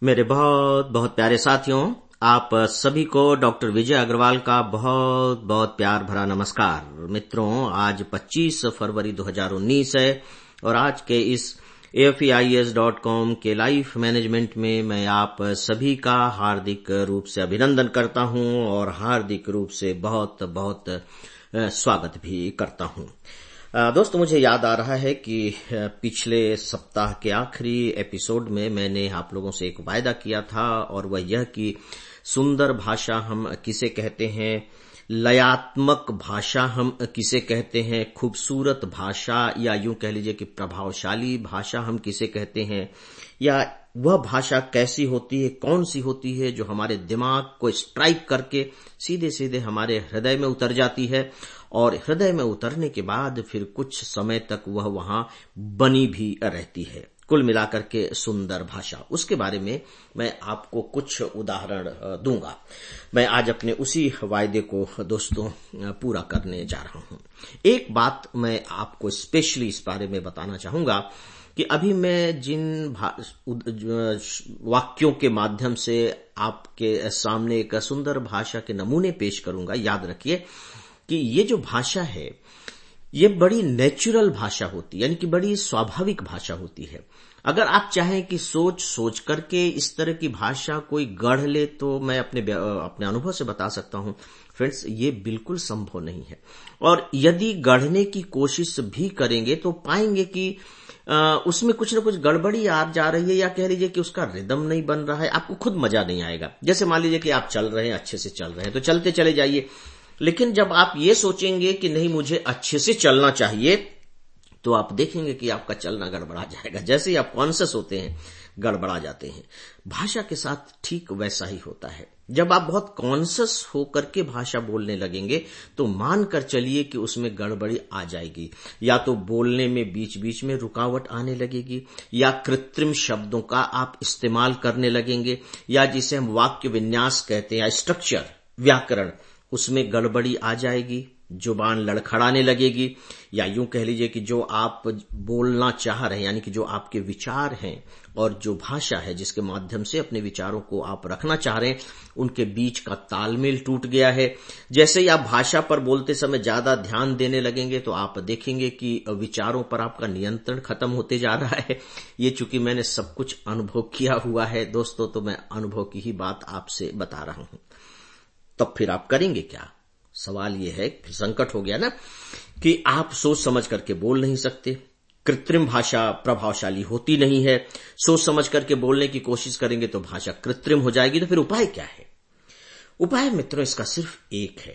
मेरे बहुत बहुत प्यारे साथियों, आप सभी को डॉक्टर विजय अग्रवाल का बहुत बहुत प्यार भरा नमस्कार। मित्रों, आज 25 फरवरी 2019 है और आज के इस AFEIS.com के लाइफ मैनेजमेंट में मैं आप सभी का हार्दिक रूप से अभिनंदन करता हूं और हार्दिक रूप से बहुत बहुत स्वागत भी करता हूं। दोस्तों, मुझे याद आ रहा है कि पिछले सप्ताह के आखिरी एपिसोड में मैंने आप लोगों से एक वायदा किया था और वह यह कि सुंदर भाषा हम किसे कहते हैं, लयात्मक भाषा हम किसे कहते हैं, खूबसूरत भाषा या यूं कह लीजिए कि प्रभावशाली भाषा हम किसे कहते हैं, या वह भाषा कैसी होती है, कौन सी होती है जो हमारे दिमाग को स्ट्राइक करके सीधे सीधे हमारे हृदय में उतर जाती है और हृदय में उतरने के बाद फिर कुछ समय तक वह वहां बनी भी रहती है। कुल मिलाकर के सुंदर भाषा, उसके बारे में मैं आपको कुछ उदाहरण दूंगा। मैं आज अपने उसी वायदे को दोस्तों पूरा करने जा रहा हूं। एक बात मैं आपको स्पेशली इस बारे में बताना चाहूंगा कि अभी मैं जिन वाक्यों के माध्यम से आपके सामने एक सुंदर भाषा के नमूने पेश करूंगा, याद रखिए कि ये जो भाषा है ये बड़ी नेचुरल भाषा होती है, यानी कि बड़ी स्वाभाविक भाषा होती है। अगर आप चाहें कि सोच करके इस तरह की भाषा कोई गढ़ ले तो मैं अपने अनुभव से बता सकता हूं फ्रेंड्स, ये बिल्कुल संभव नहीं है। और यदि गढ़ने की कोशिश भी करेंगे तो पाएंगे कि उसमें कुछ न कुछ गड़बड़ी आ जा रही है, या कह लीजिए कि उसका रिदम नहीं बन रहा है। आपको खुद मजा नहीं आएगा। जैसे मान लीजिए कि आप चल रहे हैं, अच्छे से चल रहे हैं तो चलते चले जाइए, लेकिन जब आप ये सोचेंगे कि नहीं मुझे अच्छे से चलना चाहिए तो आप देखेंगे कि आपका चलना गड़बड़ा जाएगा। जैसे ही आप कॉन्शियस होते हैं गड़बड़ा जाते हैं। भाषा के साथ ठीक वैसा ही होता है। जब आप बहुत कॉन्शियस होकर के भाषा बोलने लगेंगे तो मानकर चलिए कि उसमें गड़बड़ी आ जाएगी। या तो बोलने में बीच बीच में रुकावट आने लगेगी, या कृत्रिम शब्दों का आप इस्तेमाल करने लगेंगे, या जिसे हम वाक्य विन्यास कहते हैं या स्ट्रक्चर, व्याकरण, उसमें गड़बड़ी आ जाएगी, जुबान लड़खड़ाने लगेगी, या यूं कह लीजिए कि जो आप बोलना चाह रहे हैं, यानी कि जो आपके विचार हैं और जो भाषा है जिसके माध्यम से अपने विचारों को आप रखना चाह रहे हैं, उनके बीच का तालमेल टूट गया है। जैसे ही आप भाषा पर बोलते समय ज्यादा ध्यान देने लगेंगे तो आप देखेंगे कि विचारों पर आपका नियंत्रण खत्म होते जा रहा है। ये चूंकि मैंने सब कुछ अनुभव किया हुआ है दोस्तों, तो मैं अनुभव की ही बात आपसे बता रहा हूं। तब फिर आप करेंगे क्या? सवाल यह है, फिर संकट हो गया ना कि आप सोच समझ करके बोल नहीं सकते। कृत्रिम भाषा प्रभावशाली होती नहीं है। सोच समझ करके बोलने की कोशिश करेंगे तो भाषा कृत्रिम हो जाएगी। तो फिर उपाय क्या है? उपाय मित्रों इसका सिर्फ एक है,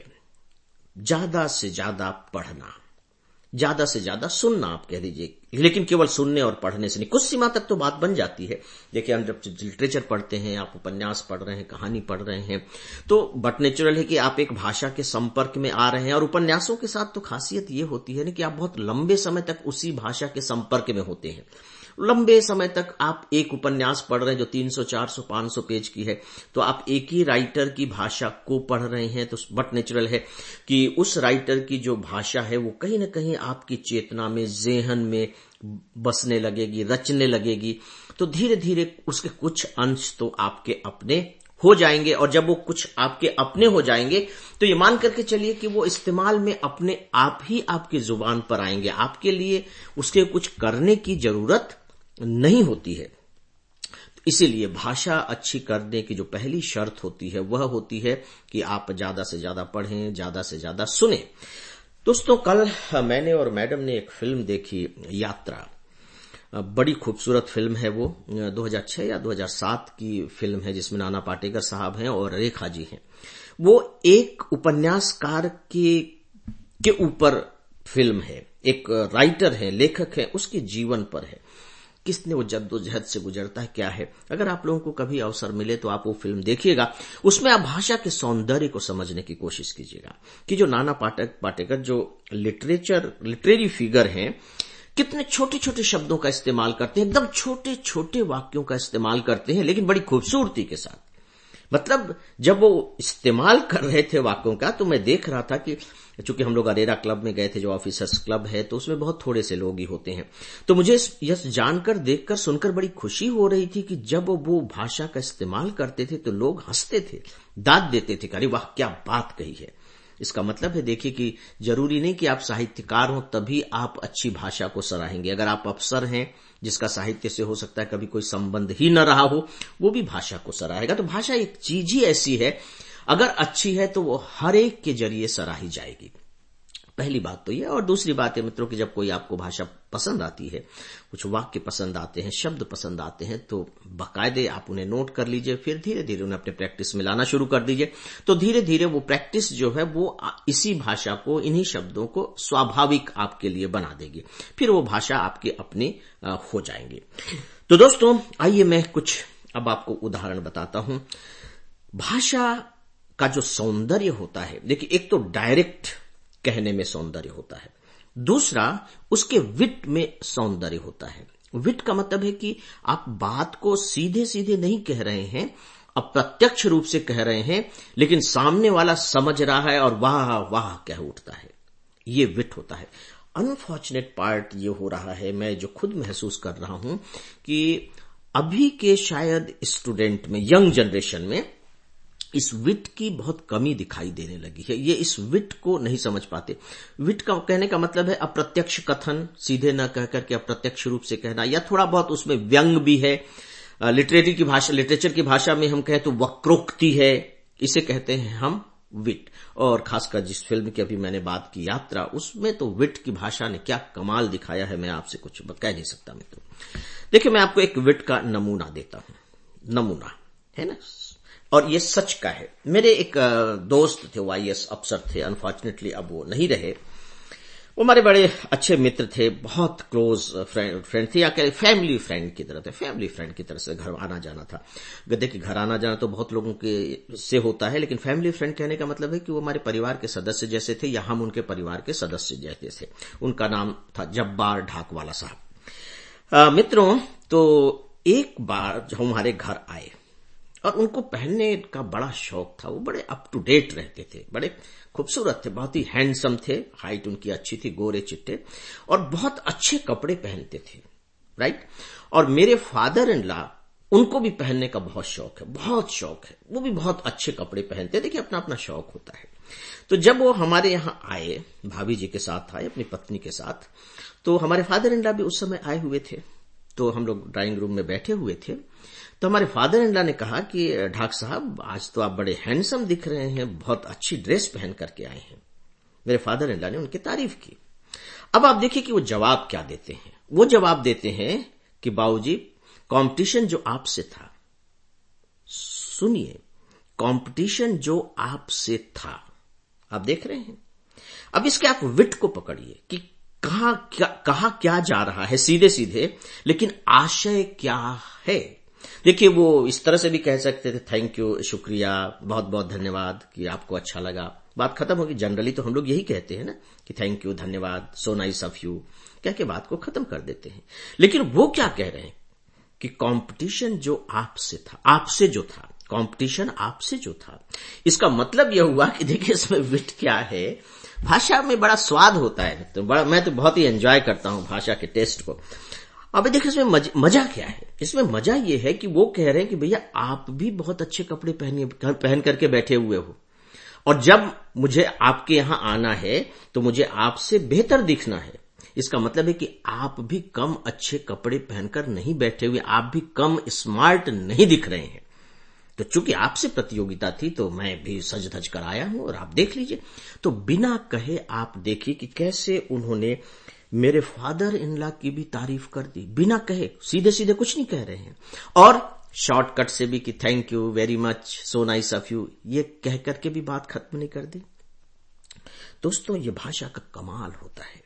ज्यादा से ज्यादा पढ़ना, ज्यादा से ज्यादा सुनना आप कह दीजिए, लेकिन केवल सुनने और पढ़ने से नहीं, कुछ सीमा तक तो बात बन जाती है। देखिए, हम जब लिटरेचर पढ़ते हैं, आप उपन्यास पढ़ रहे हैं, कहानी पढ़ रहे हैं, तो बट नेचुरल है कि आप एक भाषा के संपर्क में आ रहे हैं। और उपन्यासों के साथ तो खासियत ये होती है ना कि आप बहुत लंबे समय तक उसी भाषा के संपर्क में होते हैं। लंबे समय तक आप एक उपन्यास पढ़ रहे हैं जो 300, 400, 500 पेज की है, तो आप एक ही राइटर की भाषा को पढ़ रहे हैं, तो बट नेचुरल है कि उस राइटर की जो भाषा है वो कहीं ना कहीं आपकी चेतना में, ज़हन में बसने लगेगी, रचने लगेगी। तो धीरे धीरे उसके कुछ अंश तो आपके अपने हो जाएंगे, और जब वो कुछ आपके अपने हो जाएंगे तो ये मान करके चलिए कि वो इस्तेमाल में अपने आप ही आपकी जुबान पर आएंगे। आपके लिए उसके कुछ करने की जरूरत नहीं होती है। इसीलिए भाषा अच्छी करने की जो पहली शर्त होती है वह होती है कि आप ज्यादा से ज्यादा पढ़ें, ज्यादा से ज्यादा सुने। दोस्तों, कल मैंने और मैडम ने एक फिल्म देखी, यात्रा। बड़ी खूबसूरत फिल्म है वो, 2006 या 2007 की फिल्म है, जिसमें नाना पाटेकर साहब हैं और रेखा जी हैं। वो एक उपन्यासकार के ऊपर फिल्म है, एक राइटर है, लेखक है, उसके जीवन पर है। किसने वो जद्दोजहद से गुजरता है, क्या है। अगर आप लोगों को कभी अवसर मिले तो आप वो फिल्म देखिएगा। उसमें आप भाषा के सौंदर्य को समझने की कोशिश कीजिएगा कि जो नाना पाटेकर जो लिटरेरी फिगर हैं, कितने छोटे छोटे शब्दों का इस्तेमाल करते हैं, एकदम छोटे छोटे वाक्यों का इस्तेमाल करते हैं, लेकिन बड़ी खूबसूरती के साथ। मतलब जब वो इस्तेमाल कर रहे थे वाक्यों का, तो मैं देख रहा था कि चूंकि हम लोग अरेरा क्लब में गए थे, जो ऑफिसर्स क्लब है, तो उसमें बहुत थोड़े से लोग ही होते हैं। तो मुझे यह जानकर, देखकर, सुनकर बड़ी खुशी हो रही थी कि जब वो भाषा का इस्तेमाल करते थे तो लोग हंसते थे, दाद देते थे, अरे वाह क्या बात कही है। इसका मतलब है, देखिए कि जरूरी नहीं कि आप साहित्यकार हो तभी आप अच्छी भाषा को सराहेंगे। अगर आप अफसर हैं जिसका साहित्य से हो सकता है कभी कोई संबंध ही न रहा हो, वो भी भाषा को सराहेगा। तो भाषा एक चीज ही ऐसी है, अगर अच्छी है तो वो हर एक के जरिए सराही जाएगी। पहली बात तो ये। और दूसरी बात है मित्रों कि जब कोई आपको भाषा पसंद आती है, कुछ वाक्य पसंद आते हैं, शब्द पसंद आते हैं, तो बाकायदे आप उन्हें नोट कर लीजिए, फिर धीरे धीरे उन्हें अपने प्रैक्टिस में लाना शुरू कर दीजिए। तो धीरे धीरे वो प्रैक्टिस जो है वो इसी भाषा को, इन्हीं शब्दों को स्वाभाविक आपके लिए बना देगी, फिर वो भाषा आपके अपने हो जाएंगे। तो दोस्तों आइए मैं कुछ अब आपको उदाहरण बताता हूं। भाषा का जो सौंदर्य होता है, देखिए एक तो डायरेक्ट कहने में सौंदर्य होता है, दूसरा उसके विट में सौंदर्य होता है। विट का मतलब है कि आप बात को सीधे सीधे नहीं कह रहे हैं, अप्रत्यक्ष रूप से कह रहे हैं, लेकिन सामने वाला समझ रहा है और वाह वाह कह उठता है, ये विट होता है। अनफॉर्चुनेट पार्ट ये हो रहा है, मैं जो खुद महसूस कर रहा हूं कि अभी के शायद स्टूडेंट में, यंग जनरेशन में इस विट की बहुत कमी दिखाई देने लगी है। ये इस विट को नहीं समझ पाते। विट का कहने का मतलब है अप्रत्यक्ष कथन, सीधे न कहकर के अप्रत्यक्ष रूप से कहना, या थोड़ा बहुत उसमें व्यंग भी है। लिटरेचर की भाषा में हम कहें तो वक्रोक्ति है, इसे कहते हैं हम विट। और खासकर जिस फिल्म की अभी मैंने बात की, यात्रा, उसमें तो विट की भाषा ने क्या कमाल दिखाया है, मैं आपसे कुछ कह नहीं सकता मित्रों। देखिए मैं आपको एक विट का नमूना देता हूं, नमूना है ना, और ये सच का है। मेरे एक दोस्त थे, वो IAS अफसर थे, अनफॉर्चुनेटली अब वो नहीं रहे। वो हमारे बड़े अच्छे मित्र थे, बहुत क्लोज फ्रेंड थे, या कह फैमिली फ्रेंड की तरह थे, फैमिली फ्रेंड की तरह से घर आना जाना था। गद्दे के घर आना जाना तो बहुत लोगों के से होता है, लेकिन फैमिली फ्रेंड कहने का मतलब है कि वो हमारे परिवार के सदस्य जैसे थे, या हम उनके परिवार के सदस्य जैसे थे। उनका नाम था जब्बार ढाकवाला साहब। मित्रों, तो एक बार जब हमारे घर आए और उनको पहनने का बड़ा शौक था, वो बड़े अप टू डेट रहते थे, बड़े खूबसूरत थे, बहुत ही हैंडसम थे, हाइट उनकी अच्छी थी, गोरे चिट्टे, और बहुत अच्छे कपड़े पहनते थे, राइट। और मेरे फादर इन लॉ, उनको भी पहनने का बहुत शौक है, बहुत शौक है, वो भी बहुत अच्छे कपड़े पहनते। देखिए अपना अपना शौक होता है। तो जब वो हमारे यहाँ आए, भाभी जी के साथ आए, अपनी पत्नी के साथ, तो हमारे फादर इन लॉ भी उस समय आए हुए थे। तो हम लोग ड्राइंग रूम में बैठे हुए थे, तो हमारे फादर इन लॉ ने कहा कि ढाक साहब आज तो आप बड़े हैंडसम दिख रहे हैं, बहुत अच्छी ड्रेस पहन करके आए हैं। मेरे फादर इन लॉ ने उनकी तारीफ की। अब आप देखिए कि वो जवाब क्या देते हैं। वो जवाब देते हैं कि बाबूजी, कंपटीशन जो आपसे था, सुनिए, कंपटीशन जो आपसे था, आप देख रहे हैं। अब इसके आप विट को पकड़िए कि कहा क्या जा रहा है सीधे सीधे, लेकिन आशय क्या है। देखिए वो इस तरह से भी कह सकते थे, थैंक यू, शुक्रिया, बहुत बहुत धन्यवाद कि आपको अच्छा लगा, बात खत्म होगी। जनरली तो हम लोग यही कहते हैं ना कि थैंक यू, धन्यवाद, सो नाइस ऑफ यू, कह के बात को खत्म कर देते हैं। लेकिन वो क्या कह रहे हैं कि कंपटीशन जो आपसे था, आपसे जो था, कंपटीशन आपसे जो था। इसका मतलब यह हुआ कि देखिए इसमें विट क्या है। भाषा में बड़ा स्वाद होता है, तो मैं तो बहुत ही एंजॉय करता हूं भाषा के टेस्ट को। अब देखिए इसमें मजा क्या है। इसमें मजा ये है कि वो कह रहे हैं कि भैया आप भी बहुत अच्छे कपड़े पहन करके बैठे हुए हो, और जब मुझे आपके यहां आना है तो मुझे आपसे बेहतर दिखना है। इसका मतलब है कि आप भी कम अच्छे कपड़े पहनकर नहीं बैठे हुए, आप भी कम स्मार्ट नहीं दिख रहे हैं। तो चूंकि आपसे प्रतियोगिता थी तो मैं भी सज धज कर आया हूं, और आप देख लीजिए। तो बिना कहे आप देखिए कि कैसे उन्होंने मेरे फादर इन लॉ की भी तारीफ कर दी, बिना कहे, सीधे सीधे कुछ नहीं कह रहे हैं, और शॉर्टकट से भी कि thank you very much, so nice of you, ये कह करके भी बात खत्म नहीं कर दी। दोस्तों ये भाषा का कमाल होता है।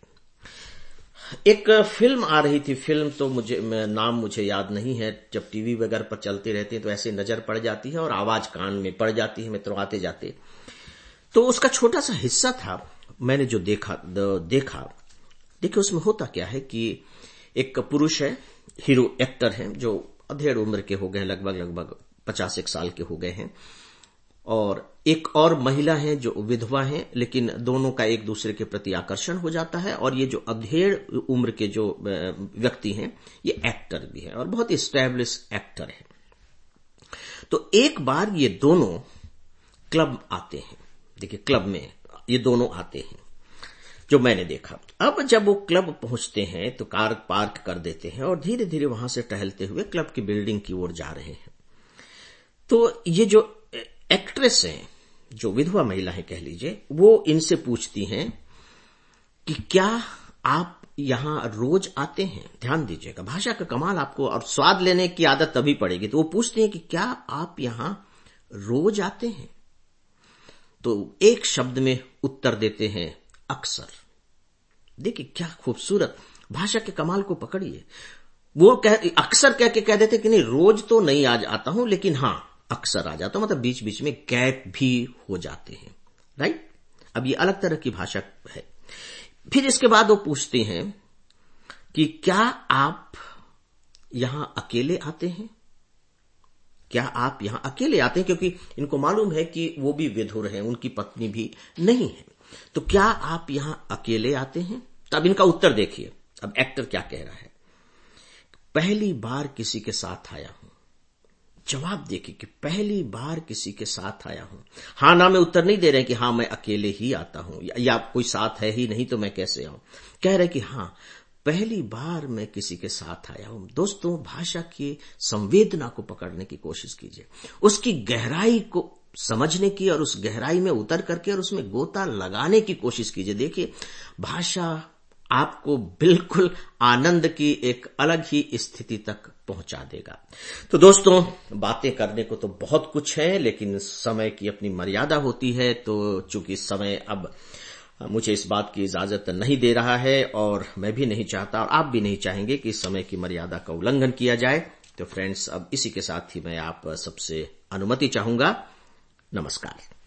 एक फिल्म आ रही थी, फिल्म तो नाम मुझे याद नहीं है, जब टीवी वगैरह पर चलती रहती है तो ऐसे नजर पड़ जाती है और आवाज कान में पड़ जाती है मित्रों आते जाते। तो उसका छोटा सा हिस्सा था, मैंने जो देखा देखिए उसमें होता क्या है कि एक पुरुष है, हीरो एक्टर है, जो अधेड़ उम्र के हो गए, लगभग 50 साल के हो गए हैं, और एक और महिला है जो विधवा हैं, लेकिन दोनों का एक दूसरे के प्रति आकर्षण हो जाता है। और ये जो अधेड़ उम्र के जो व्यक्ति हैं ये एक्टर भी है और बहुत एस्टैब्लिश एक्टर है। तो एक बार ये दोनों क्लब आते हैं। देखिए, क्लब में ये दोनों आते हैं जो मैंने देखा। अब जब वो क्लब पहुंचते हैं तो कार पार्क कर देते हैं और धीरे धीरे वहां से टहलते हुए क्लब की बिल्डिंग की ओर जा रहे हैं। तो ये जो एक्ट्रेस हैं, जो विधवा महिला है कह लीजिए, वो इनसे पूछती हैं कि क्या आप यहां रोज आते हैं? ध्यान दीजिएगा, भाषा का कमाल आपको, और स्वाद लेने की आदत तभी पड़ेगी। तो वो पूछती हैं कि क्या आप यहां रोज आते हैं? तो एक शब्द में उत्तर देते हैं, अक्सर। देखिए क्या खूबसूरत, भाषा के कमाल को पकड़िए। वो अक्सर कह के कह देते कि नहीं, रोज तो नहीं आज आता हूं, लेकिन हां अक्सर आ जाता हूं, मतलब बीच बीच में गैप भी हो जाते हैं। राइट? अब ये अलग तरह की भाषा है। फिर इसके बाद वो पूछते हैं कि क्या आप यहां अकेले आते हैं? क्या आप यहां अकेले आते हैं? क्योंकि इनको मालूम है कि वो भी विधुर हैं, उनकी पत्नी भी नहीं है। तो क्या आप यहां अकेले आते हैं? तब इनका उत्तर देखिए। अब एक्टर क्या कह रहा है, पहली बार किसी के साथ आया हूं। जवाब देखिए कि पहली बार किसी के साथ आया हूं। हां ना में उत्तर नहीं दे रहे कि हां मैं अकेले ही आता हूं, या कोई साथ है ही नहीं तो मैं कैसे आऊं। कह रहे कि हां पहली बार मैं किसी के साथ आया हूं। दोस्तों, भाषा की संवेदना को पकड़ने की कोशिश कीजिए, उसकी गहराई को समझने की और उस गहराई में उतर करके और उसमें गोता लगाने की कोशिश कीजिए। देखिए, भाषा आपको बिल्कुल आनंद की एक अलग ही स्थिति तक पहुंचा देगा। तो दोस्तों, बातें करने को तो बहुत कुछ है, लेकिन समय की अपनी मर्यादा होती है। तो चूंकि समय अब मुझे इस बात की इजाजत नहीं दे रहा है, और मैं भी नहीं चाहता और आप भी नहीं चाहेंगे कि समय की मर्यादा का उल्लंघन किया जाए। तो फ्रेंड्स, अब इसी के साथ ही मैं आप सबसे अनुमति चाहूंगा। नमस्कार।